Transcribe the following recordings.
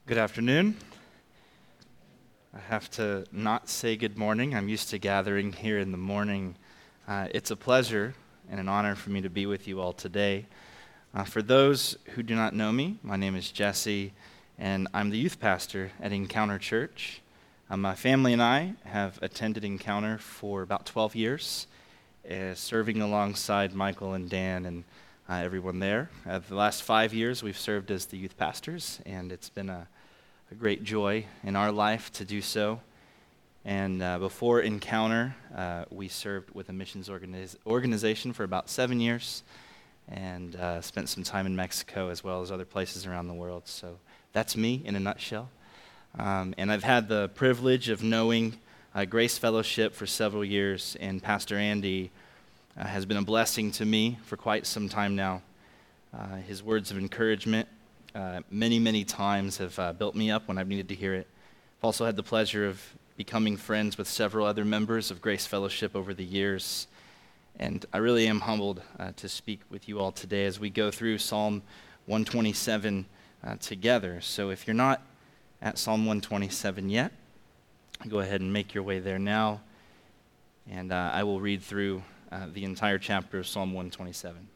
Good afternoon. I have to not say good morning. I'm used to gathering here in the morning. It's a pleasure and an honor for me to be with you all today. For those who do not know me, my name is Jesse, and I'm the youth pastor at Encounter Church. My family and I have attended Encounter for about 12 years, serving alongside Michael and Dan and everyone there. The last 5 years, we've served as the youth pastors, and it's been a great joy in our life to do so. And before Encounter, we served with a missions organization for about 7 years and spent some time in Mexico as well as other places around the world. So that's me in a nutshell. And I've had the privilege of knowing Grace Fellowship for several years, and Pastor Andy has been a blessing to me for quite some time now. His words of encouragement many times have built me up when I've needed to hear it. I've also had the pleasure of becoming friends with several other members of Grace Fellowship over the years, and I really am humbled to speak with you all today as we go through Psalm 127 together. So if you're not at Psalm 127 yet, go ahead and make your way there now, and I will read through the entire chapter of Psalm 127.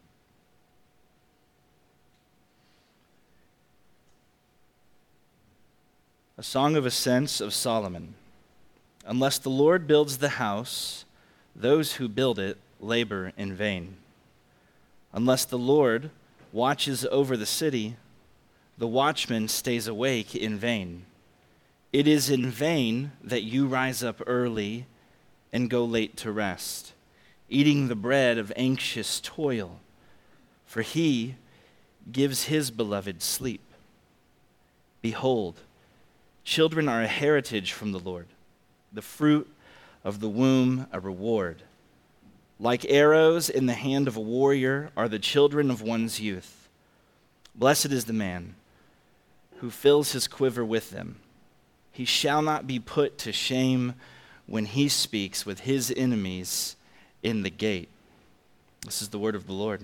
A song of ascents of Solomon. Unless the Lord builds the house, those who build it labor in vain. Unless the Lord watches over the city, the watchman stays awake in vain. It is in vain that you rise up early and go late to rest, eating the bread of anxious toil, for he gives his beloved sleep. Behold, children are a heritage from the Lord, the fruit of the womb a reward. Like arrows in the hand of a warrior are the children of one's youth. Blessed is the man who fills his quiver with them. He shall not be put to shame when he speaks with his enemies in the gate. This is the word of the Lord.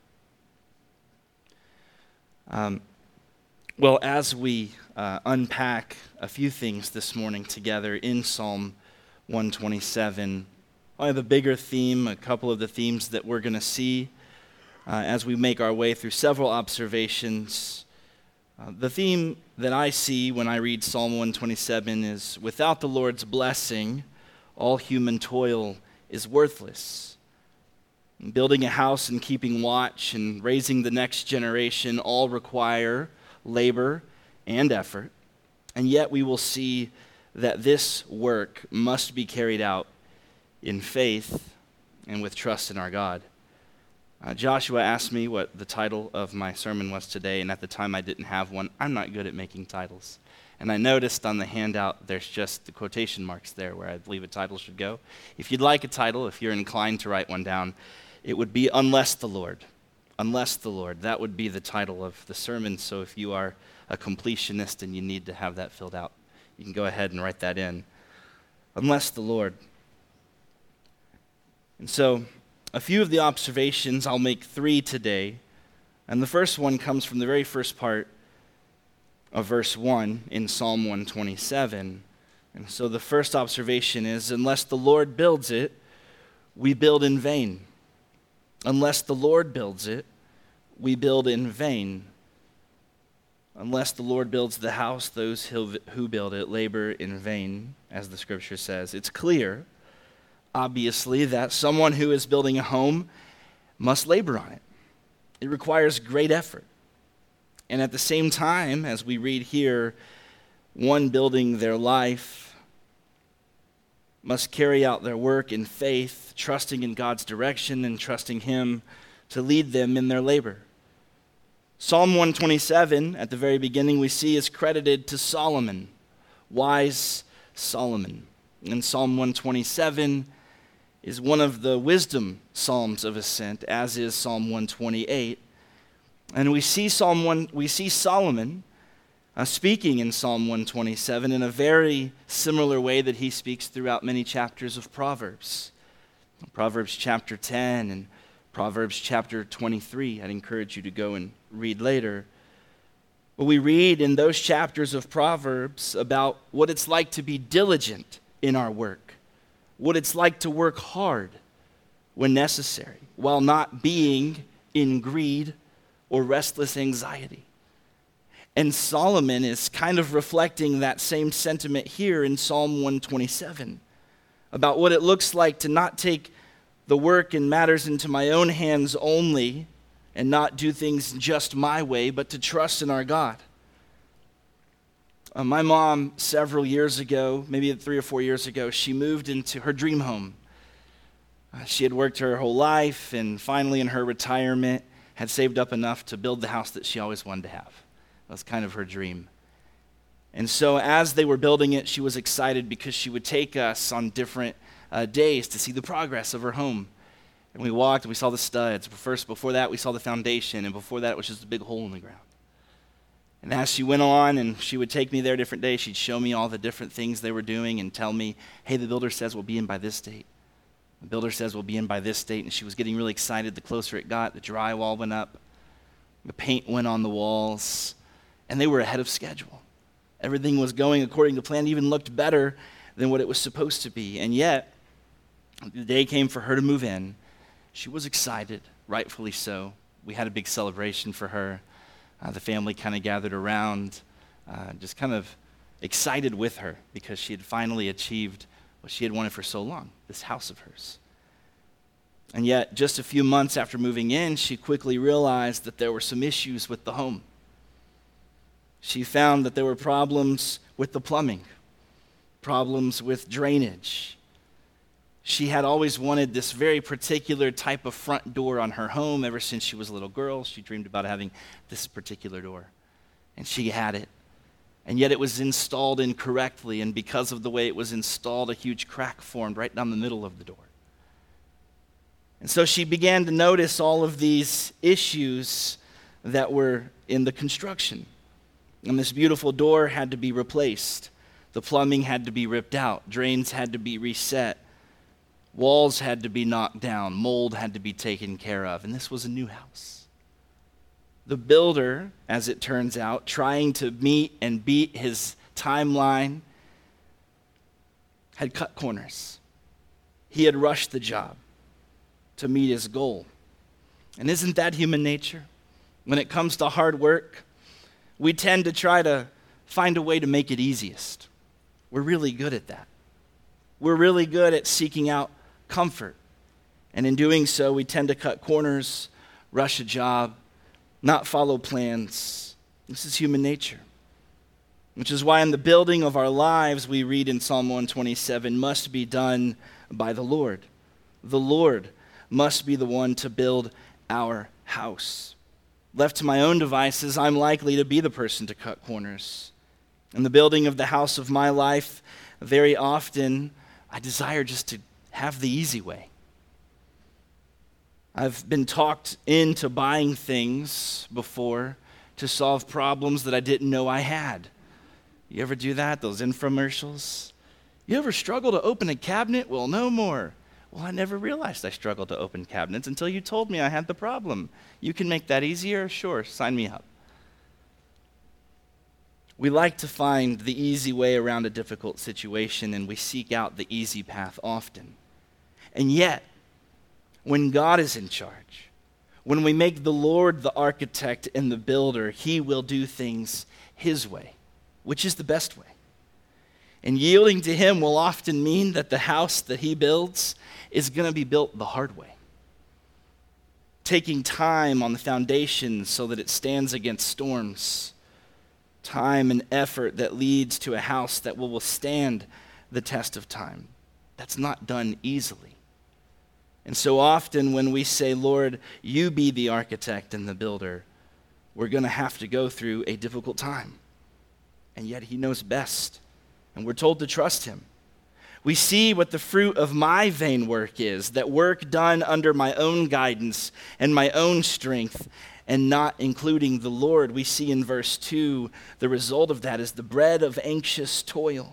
Well, as we unpack a few things this morning together in Psalm 127, probably the bigger theme, a couple of the themes that we're going to see as we make our way through several observations. The theme that I see when I read Psalm 127 is, without the Lord's blessing, all human toil is worthless. Building a house and keeping watch and raising the next generation all require labor and effort, and yet we will see that this work must be carried out in faith and with trust in our God. Joshua asked me what the title of my sermon was today, and at the time I didn't have one. I'm not good at making titles. And I noticed on the handout there's just the quotation marks there where I believe a title should go. If you'd like a title, if you're inclined to write one down, it would be Unless the Lord. Unless the Lord. That would be the title of the sermon. So if you are a completionist and you need to have that filled out, you can go ahead and write that in. Unless the Lord. And so a few of the observations, I'll make 3 today. And the first one comes from the very first part of verse 1 in Psalm 127. And so the first observation is, unless the Lord builds it, we build in vain. Unless the Lord builds it, we build in vain. Unless the Lord builds the house, those who build it labor in vain, as the scripture says. It's clear, obviously, that someone who is building a home must labor on it. It requires great effort. And at the same time, as we read here, one building their life must carry out their work in faith, trusting in God's direction and trusting Him to lead them in their labor. Psalm 127, at the very beginning, we see is credited to Solomon, wise Solomon. And Psalm 127 is one of the wisdom psalms of ascent, as is Psalm 128. And we see Solomon speaking in Psalm 127 in a very similar way that he speaks throughout many chapters of Proverbs. Proverbs chapter 10 and Proverbs chapter 23. I'd encourage you to go and read later. Well, we read in those chapters of Proverbs about what it's like to be diligent in our work, what it's like to work hard when necessary, while not being in greed or restless anxiety. And Solomon is kind of reflecting that same sentiment here in Psalm 127 about what it looks like to not take the work and matters into my own hands only and not do things just my way, but to trust in our God. My mom, several years ago, maybe 3 or 4 years ago, she moved into her dream home. She had worked her whole life and finally in her retirement had saved up enough to build the house that she always wanted to have. That was kind of her dream. And so as they were building it, she was excited because she would take us on different days to see the progress of her home. And we walked and we saw the studs. Before that, we saw the foundation. And before that, it was just a big hole in the ground. And as she went on and she would take me there different days, she'd show me all the different things they were doing and tell me, hey, the builder says we'll be in by this date. The builder says we'll be in by this date. And she was getting really excited the closer it got. The drywall went up. The paint went on the walls. And they were ahead of schedule. Everything was going according to plan. It even looked better than what it was supposed to be. And yet, the day came for her to move in. She was excited, rightfully so. We had a big celebration for her. The family kind of gathered around, just kind of excited with her because she had finally achieved what she had wanted for so long, this house of hers. And yet, just a few months after moving in, she quickly realized that there were some issues with the home. She found that there were problems with the plumbing, problems with drainage. She had always wanted this very particular type of front door on her home ever since she was a little girl. She dreamed about having this particular door, and she had it. And yet it was installed incorrectly, and because of the way it was installed, a huge crack formed right down the middle of the door. And so she began to notice all of these issues that were in the construction. And this beautiful door had to be replaced. The plumbing had to be ripped out. Drains had to be reset. Walls had to be knocked down. Mold had to be taken care of. And this was a new house. The builder, as it turns out, trying to meet and beat his timeline, had cut corners. He had rushed the job to meet his goal. And isn't that human nature? When it comes to hard work, we tend to try to find a way to make it easiest. We're really good at that. We're really good at seeking out comfort. And in doing so, we tend to cut corners, rush a job, not follow plans. This is human nature. Which is why in the building of our lives, we read in Psalm 127, must be done by the Lord. The Lord must be the one to build our house. Left to my own devices, I'm likely to be the person to cut corners. In the building of the house of my life, very often, I desire just to have the easy way. I've been talked into buying things before to solve problems that I didn't know I had. You ever do that? Those infomercials? You ever struggle to open a cabinet? Well, no more. Well, I never realized I struggled to open cabinets until you told me I had the problem. You can make that easier? Sure, sign me up. We like to find the easy way around a difficult situation, and we seek out the easy path often. And yet, when God is in charge, when we make the Lord the architect and the builder, he will do things his way, which is the best way. And yielding to him will often mean that the house that he builds is going to be built the hard way. Taking time on the foundation so that it stands against storms. Time and effort that leads to a house that will withstand the test of time. That's not done easily. And so often when we say, Lord, you be the architect and the builder, we're going to have to go through a difficult time. And yet he knows best. And we're told to trust him. We see what the fruit of my vain work is, that work done under my own guidance and my own strength, and not including the Lord. We see in verse 2, the result of that is the bread of anxious toil.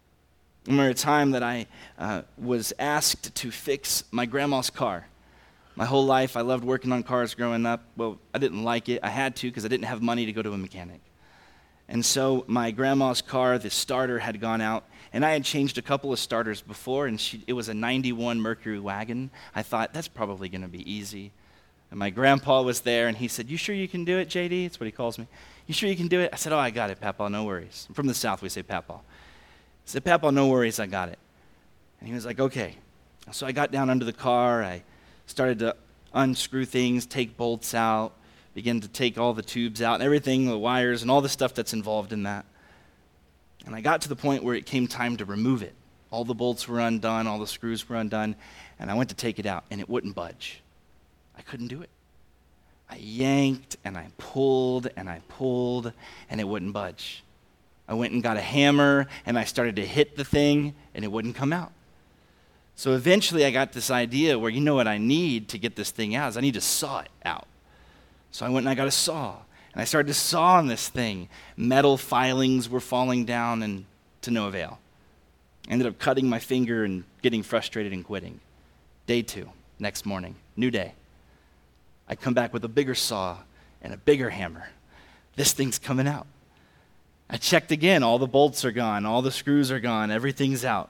I remember a time that I was asked to fix my grandma's car. My whole life, I loved working on cars growing up. Well, I didn't like it. I had to because I didn't have money to go to a mechanic. And so my grandma's car, the starter had gone out, and I had changed a couple of starters before, and it was a 91 Mercury wagon. I thought, that's probably going to be easy. And my grandpa was there, and he said, "You sure you can do it, JD?" That's what he calls me. "You sure you can do it?" I said, "Oh, I got it, Papa, no worries." I'm from the South, we say Papa. I said, "Papa, no worries, I got it." And he was like, "Okay." So I got down under the car. I started to unscrew things, take bolts out, begin to take all the tubes out and everything, the wires and all the stuff that's involved in that. And I got to the point where it came time to remove it. All the bolts were undone, all the screws were undone, and I went to take it out, and it wouldn't budge. I couldn't do it. I yanked, and I pulled, and it wouldn't budge. I went and got a hammer, and I started to hit the thing, and it wouldn't come out. So eventually I got this idea where, you know what I need to get this thing out is I need to saw it out. So I went and I got a saw, and I started to saw on this thing. Metal filings were falling down, and to no avail. I ended up cutting my finger and getting frustrated and quitting. Day 2, next morning, new day. I come back with a bigger saw and a bigger hammer. This thing's coming out. I checked again. All the bolts are gone. All the screws are gone. Everything's out.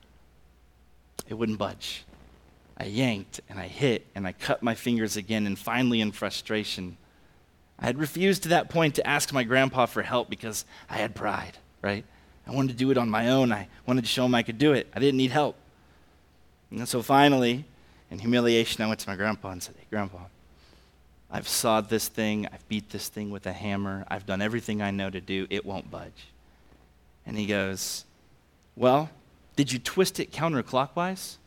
It wouldn't budge. I yanked and I hit and I cut my fingers again, and finally in frustration, I had refused to that point to ask my grandpa for help because I had pride, right? I wanted to do it on my own. I wanted to show him I could do it. I didn't need help. And so finally, in humiliation, I went to my grandpa and said, "Hey, Grandpa, I've sawed this thing. I've beat this thing with a hammer. I've done everything I know to do. It won't budge." And he goes, "Well, did you twist it counterclockwise?"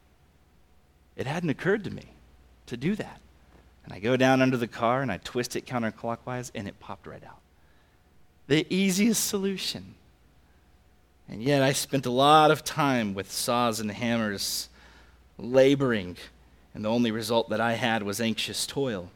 It hadn't occurred to me to do that. And I go down under the car and I twist it counterclockwise, and it popped right out. The easiest solution. And yet I spent a lot of time with saws and hammers, laboring, and the only result that I had was anxious toil.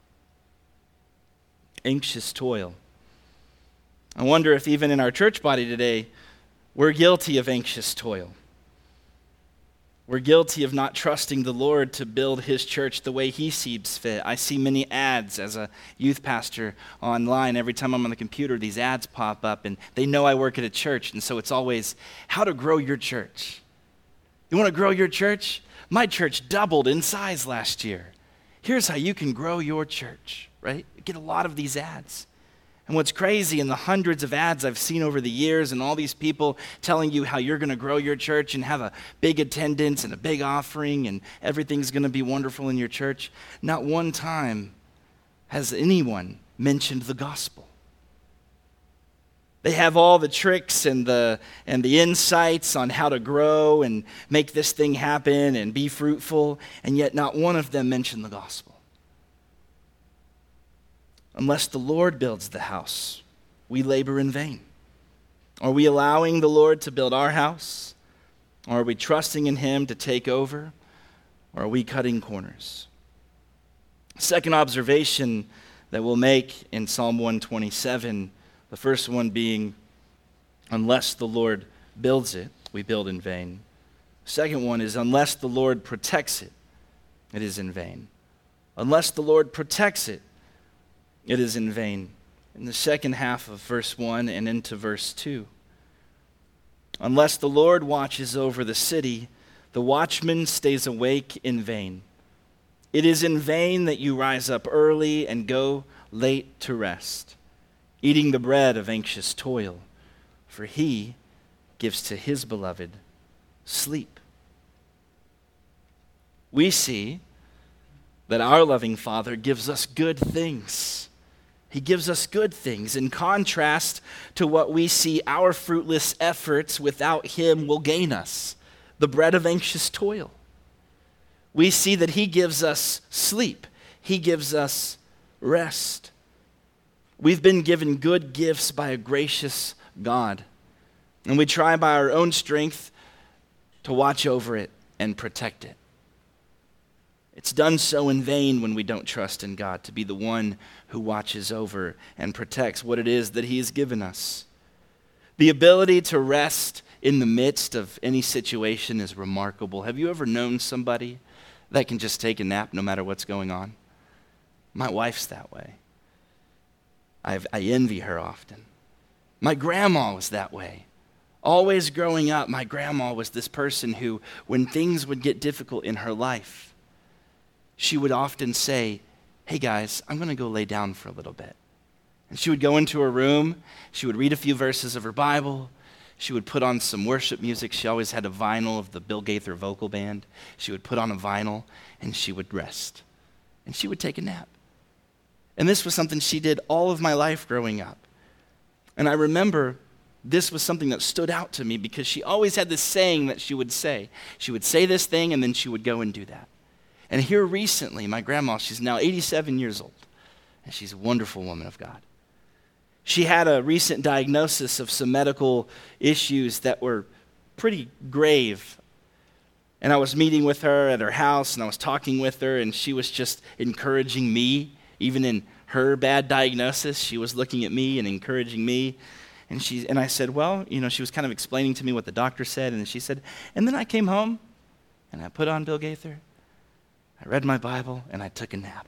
Anxious toil. I wonder if even in our church body today, we're guilty of anxious toil. We're guilty of not trusting the Lord to build his church the way he sees fit. I see many ads as a youth pastor online. Every time I'm on the computer, these ads pop up, and they know I work at a church, and so it's always how to grow your church. You want to grow your church? My church doubled in size last year. Here's how you can grow your church, right? You get a lot of these ads. And what's crazy, in the hundreds of ads I've seen over the years and all these people telling you how you're going to grow your church and have a big attendance and a big offering and everything's going to be wonderful in your church, not one time has anyone mentioned the gospel. They have all the tricks and the insights on how to grow and make this thing happen and be fruitful, and yet not one of them mentioned the gospel. Unless the Lord builds the house, we labor in vain. Are we allowing the Lord to build our house? Or are we trusting in him to take over? Or are we cutting corners? Second observation that we'll make in Psalm 127, the first one being, unless the Lord builds it, we build in vain. Second one is, unless the Lord protects it, it is in vain. Unless the Lord protects it, it is in vain. In the second half of verse 1 and into verse 2. Unless the Lord watches over the city, the watchman stays awake in vain. It is in vain that you rise up early and go late to rest, eating the bread of anxious toil, for he gives to his beloved sleep. We see that our loving Father gives us good things. He gives us good things in contrast to what we see our fruitless efforts without him will gain us, the bread of anxious toil. We see that he gives us sleep. He gives us rest. We've been given good gifts by a gracious God, and we try by our own strength to watch over it and protect it. It's done so in vain when we don't trust in God to be the one who watches over and protects what it is that he has given us. The ability to rest in the midst of any situation is remarkable. Have you ever known somebody that can just take a nap no matter what's going on. My wife's that way. I envy her often. My grandma was that way. Always growing up, my grandma was this person who, when things would get difficult in her life, she would often say, "Hey guys, I'm going to go lay down for a little bit." And she would go into her room, she would read a few verses of her Bible, she would put on some worship music. She always had a vinyl of the Bill Gaither vocal band. She would put on a vinyl and she would rest. And she would take a nap. And this was something she did all of my life growing up. And I remember this was something that stood out to me because she always had this saying that she would say. She would say this thing and then she would go and do that. And here recently, my grandma, she's now 87 years old, and she's a wonderful woman of God. She had a recent diagnosis of some medical issues that were pretty grave. And I was meeting with her at her house, and I was talking with her, and she was just encouraging me. Even in her bad diagnosis, she was looking at me and encouraging me. And I said, well, she was kind of explaining to me what the doctor said, and she said, and then I came home, and I put on Bill Gaither, I read my Bible, and I took a nap.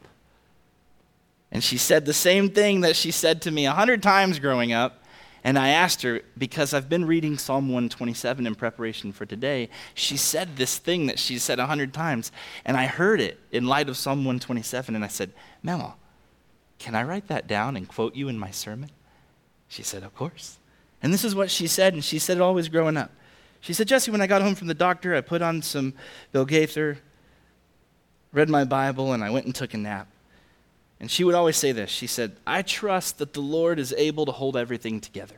And she said the same thing that she said to me 100 times growing up. And I asked her, because I've been reading Psalm 127 in preparation for today, she said this thing that she said 100 times. And I heard it in light of Psalm 127. And I said, Mama, can I write that down and quote you in my sermon? She said, of course. And this is what she said, and she said it always growing up. She said, Jesse, when I got home from the doctor, I put on some Bill Gaither, read my Bible, and I went and took a nap. And she would always say this. She said, I trust that the Lord is able to hold everything together.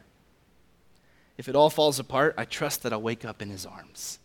If it all falls apart, I trust that I'll wake up in his arms.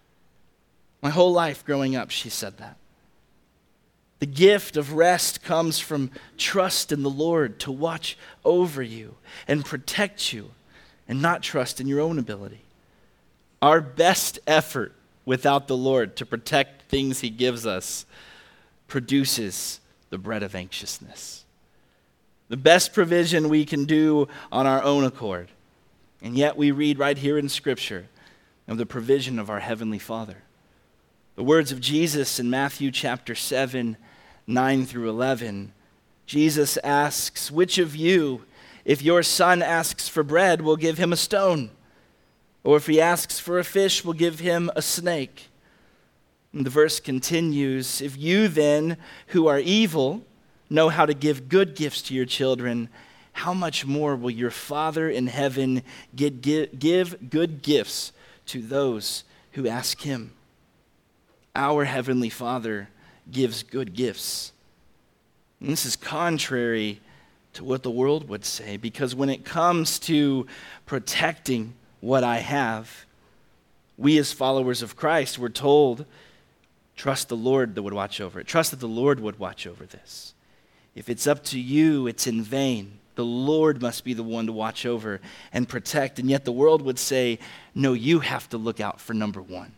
My whole life growing up, she said that. The gift of rest comes from trust in the Lord to watch over you and protect you and not trust in your own ability. Our best effort without the Lord to protect things he gives us produces the bread of anxiousness. The best provision we can do on our own accord. And yet we read right here in Scripture of the provision of our Heavenly Father. The words of Jesus in Matthew chapter 7, 9 through 11. Jesus asks, which of you, if your son asks for bread, will give him a stone? Or if he asks for a fish, will give him a snake? And the verse continues, if you then, who are evil, know how to give good gifts to your children, how much more will your Father in heaven give good gifts to those who ask him? Our Heavenly Father gives good gifts. And this is contrary to what the world would say, because when it comes to protecting what I have, we as followers of Christ were told, trust the Lord that would watch over it. Trust that the Lord would watch over this. If it's up to you, it's in vain. The Lord must be the one to watch over and protect. And yet the world would say, no, you have to look out for number one.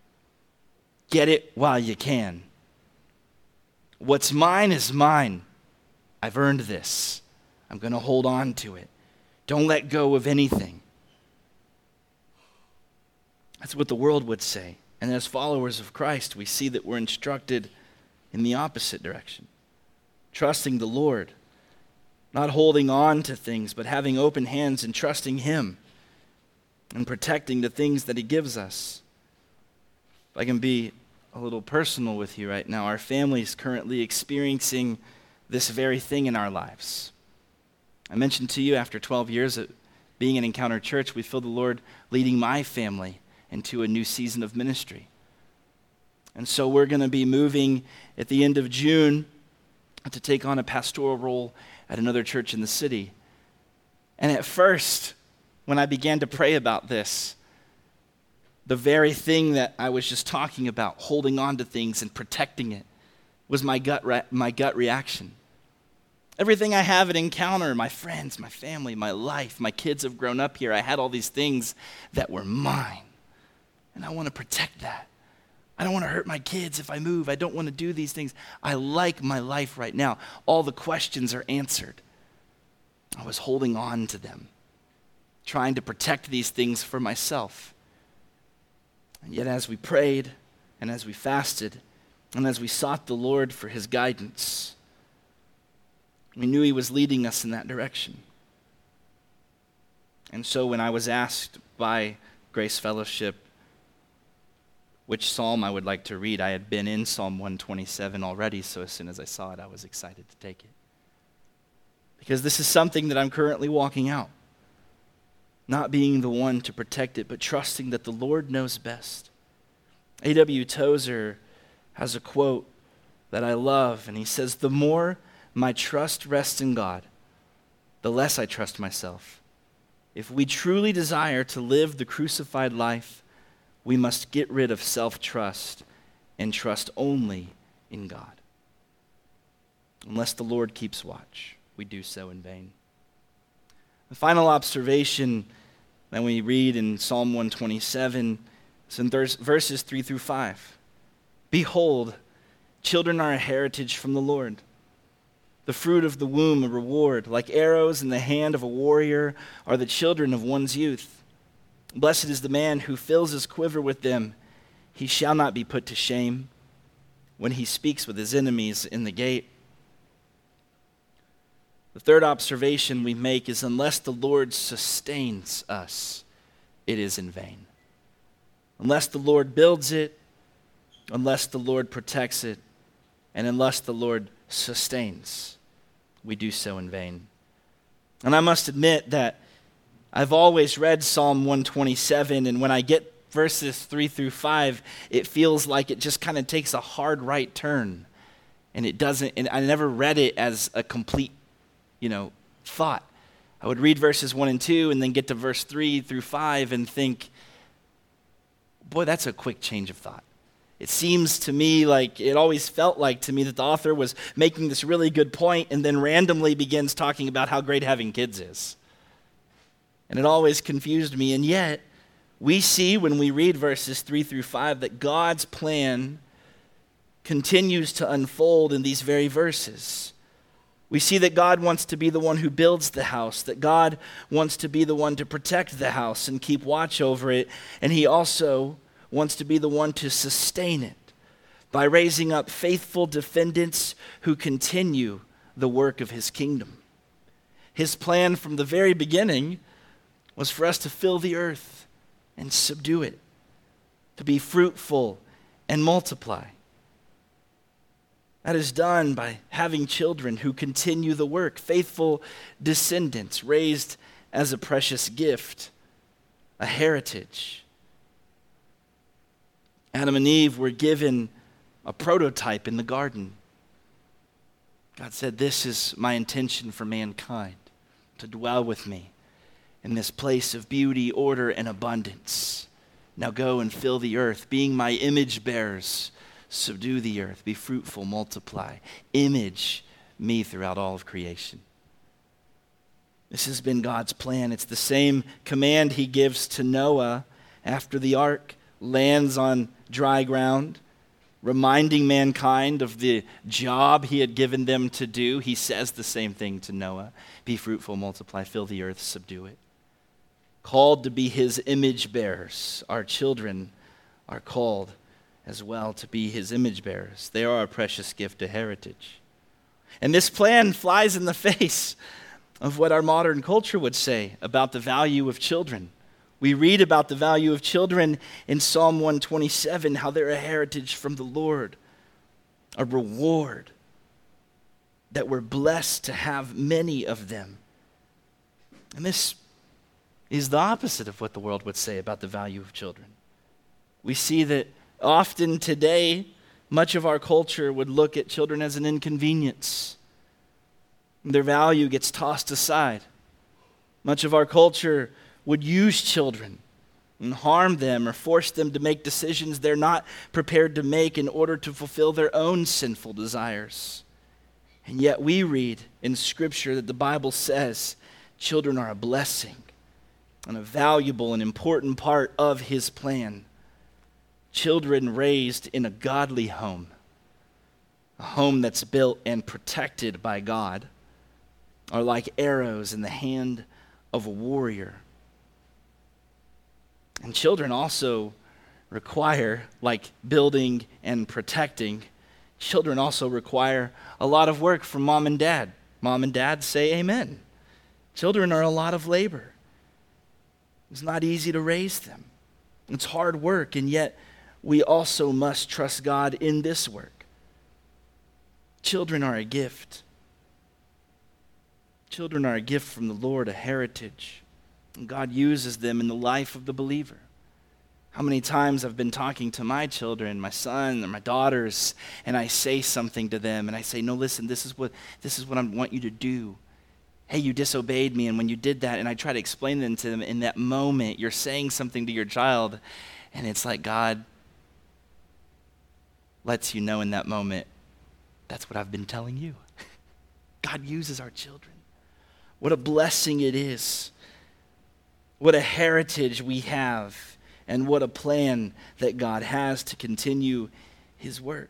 Get it while you can. What's mine is mine. I've earned this. I'm going to hold on to it. Don't let go of anything. That's what the world would say. And as followers of Christ, we see that we're instructed in the opposite direction. Trusting the Lord. Not holding on to things, but having open hands and trusting him. And protecting the things that he gives us. If I can be a little personal with you right now, our family is currently experiencing this very thing in our lives. I mentioned to you after 12 years of being in Encounter Church, we feel the Lord leading my family into a new season of ministry. And so we're going to be moving at the end of June to take on a pastoral role at another church in the city. And at first, when I began to pray about this, the very thing that I was just talking about, holding on to things and protecting it, was my gut reaction. Everything I have at Encounter, my friends, my family, my life, my kids have grown up here. I had all these things that were mine. And I want to protect that. I don't want to hurt my kids if I move. I don't want to do these things. I like my life right now. All the questions are answered. I was holding on to them, trying to protect these things for myself. And yet as we prayed and as we fasted, And as we sought the Lord for his guidance, we knew he was leading us in that direction. And so when I was asked by Grace Fellowship which psalm I would like to read, I had been in Psalm 127 already, so as soon as I saw it, I was excited to take it. Because this is something that I'm currently walking out. Not being the one to protect it, but trusting that the Lord knows best. A.W. Tozer has a quote that I love, and he says, "The more my trust rests in God, the less I trust myself. If we truly desire to live the crucified life, we must get rid of self-trust and trust only in God. Unless the Lord keeps watch, we do so in vain." The final observation that we read in Psalm 127 is in verses 3 through 5. "Behold, children are a heritage from the Lord. The fruit of the womb a reward. Like arrows in the hand of a warrior are the children of one's youth. Blessed is the man who fills his quiver with them. He shall not be put to shame when he speaks with his enemies in the gate." The third observation we make is unless the Lord sustains us, it is in vain. Unless the Lord builds it, unless the Lord protects it, and unless the Lord sustains, we do so in vain. And I must admit that I've always read Psalm 127, and when I get verses 3 through 5, it feels like it just kind of takes a hard right turn. And it doesn't, and I never read it as a complete, thought. I would read verses 1 and 2 and then get to verse 3 through 5 and think, boy, that's a quick change of thought. It seems to me like, it always felt like to me that the author was making this really good point and then randomly begins talking about how great having kids is. And it always confused me. And yet, we see when we read verses 3 through 5 that God's plan continues to unfold in these very verses. We see that God wants to be the one who builds the house, that God wants to be the one to protect the house and keep watch over it, and he also wants to be the one to sustain it by raising up faithful defendants who continue the work of his kingdom. His plan from the very beginning was for us to fill the earth and subdue it, to be fruitful and multiply. That is done by having children who continue the work, faithful descendants raised as a precious gift, a heritage. Adam and Eve were given a prototype in the garden. God said, "This is my intention for mankind, to dwell with me in this place of beauty, order, and abundance. Now go and fill the earth, being my image bearers. Subdue the earth, be fruitful, multiply. Image me throughout all of creation." This has been God's plan. It's the same command he gives to Noah after the ark lands on dry ground, reminding mankind of the job he had given them to do. He says the same thing to Noah. Be fruitful, multiply, fill the earth, subdue it. Called to be his image bearers. Our children are called as well to be his image bearers. They are a precious gift, a heritage. And this plan flies in the face of what our modern culture would say about the value of children. We read about the value of children in Psalm 127, how they're a heritage from the Lord, a reward, that we're blessed to have many of them. And this is the opposite of what the world would say about the value of children. We see that often today, much of our culture would look at children as an inconvenience. Their value gets tossed aside. Much of our culture would use children and harm them or force them to make decisions they're not prepared to make in order to fulfill their own sinful desires. And yet we read in Scripture that the Bible says children are a blessing and a valuable and important part of his plan. Children raised in a godly home, a home that's built and protected by God, are like arrows in the hand of a warrior. And children also require, like building and protecting, Children also require a lot of work from mom and dad. Mom and dad say amen. Children are a lot of labor. It's not easy to raise them. It's hard work, and yet we also must trust God in this work. Children are a gift. Children are a gift from the Lord, a heritage. And God uses them in the life of the believer. How many times I've been talking to my children, my son or my daughters, and I say something to them, and I say, no, listen, this is what I want you to do. Hey, you disobeyed me, and when you did that, and I try to explain them to them in that moment, you're saying something to your child, and it's like God lets you know in that moment, that's what I've been telling you. God uses our children. What a blessing it is. What a heritage we have, and what a plan that God has to continue his work.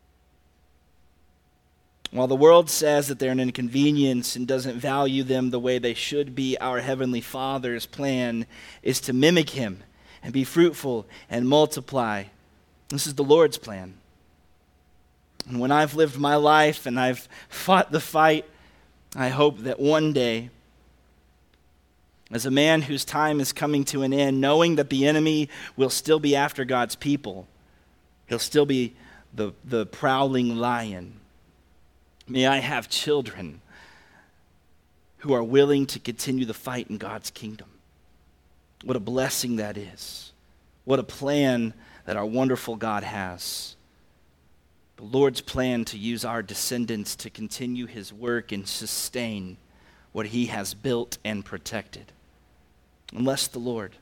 While the world says that they're an inconvenience and doesn't value them the way they should be, our Heavenly Father's plan is to mimic him and be fruitful and multiply. This is the Lord's plan. And when I've lived my life and I've fought the fight, I hope that one day, as a man whose time is coming to an end, knowing that the enemy will still be after God's people, he'll still be the prowling lion. May I have children who are willing to continue the fight in God's kingdom. What a blessing that is. What a plan that our wonderful God has. The Lord's plan to use our descendants to continue his work and sustain what he has built and protected. Unless the Lord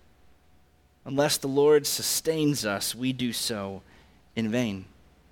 sustains us, we do so in vain.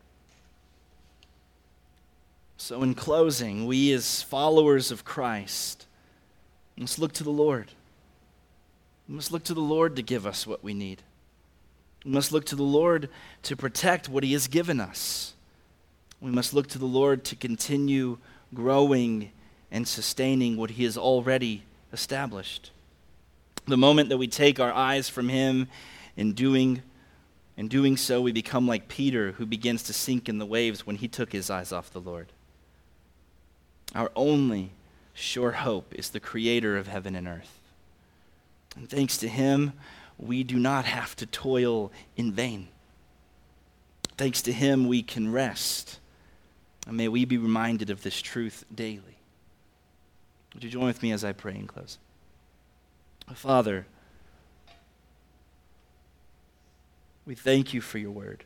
So in closing, we as followers of Christ must look to the Lord. We must look to the Lord to give us what we need. We must look to the Lord to protect what he has given us. We must look to the Lord to continue growing and sustaining what he has already established. The moment that we take our eyes from him in doing so, we become like Peter, who begins to sink in the waves when he took his eyes off the Lord. Our only sure hope is the Creator of heaven and earth. And thanks to him, we do not have to toil in vain. Thanks to him, we can rest. And may we be reminded of this truth daily. Would you join with me as I pray and close? Father, we thank you for your word.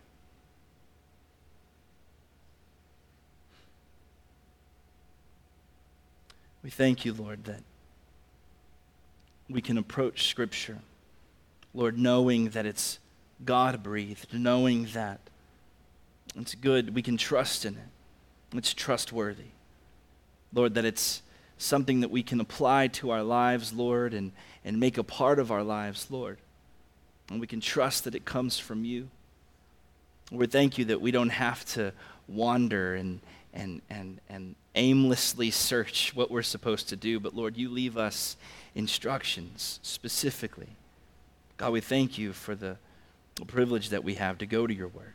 We thank you, Lord, that we can approach Scripture, Lord, knowing that it's God-breathed, knowing that it's good, we can trust in it, it's trustworthy. Lord, that it's something that we can apply to our lives, Lord, and make a part of our lives, Lord. And we can trust that it comes from you. We thank you that we don't have to wander and aimlessly search what we're supposed to do, but Lord, you leave us instructions specifically. God, we thank you for the privilege that we have to go to your word.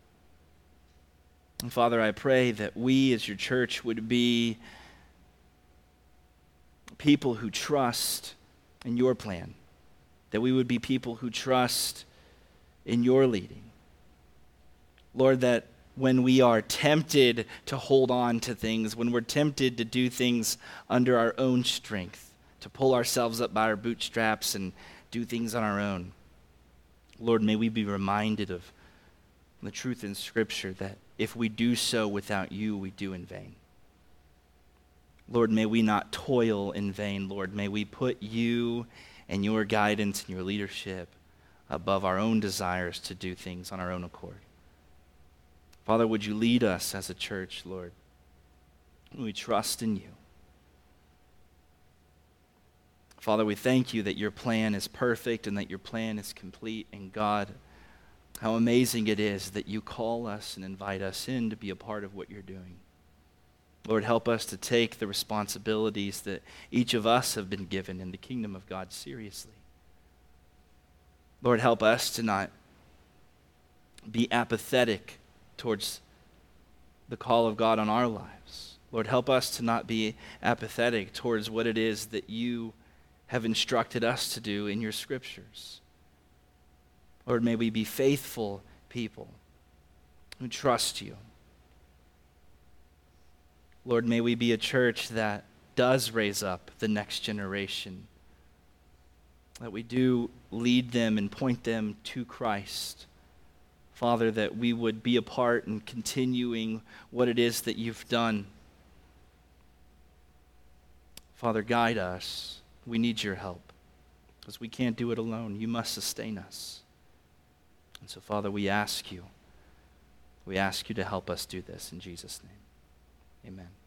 And Father, I pray that we as your church would be people who trust in your plan, that we would be people who trust in your leading. Lord, that when we are tempted to hold on to things, when we're tempted to do things under our own strength, to pull ourselves up by our bootstraps and do things on our own, Lord, may we be reminded of the truth in Scripture that if we do so without you, we do in vain. Lord, may we not toil in vain. Lord, may we put you and your guidance and your leadership above our own desires to do things on our own accord. Father, would you lead us as a church, Lord? We trust in you. Father, we thank you that your plan is perfect and that your plan is complete. And God, how amazing it is that you call us and invite us in to be a part of what you're doing. Lord, help us to take the responsibilities that each of us have been given in the kingdom of God seriously. Lord, help us to not be apathetic towards the call of God on our lives. Lord, help us to not be apathetic towards what it is that you have instructed us to do in your scriptures. Lord, may we be faithful people who trust you. Lord, may we be a church that does raise up the next generation, that we do lead them and point them to Christ. Father, that we would be a part in continuing what it is that you've done. Father, guide us. We need your help because we can't do it alone. You must sustain us. And so, Father, we ask you to help us do this in Jesus' name. Amen.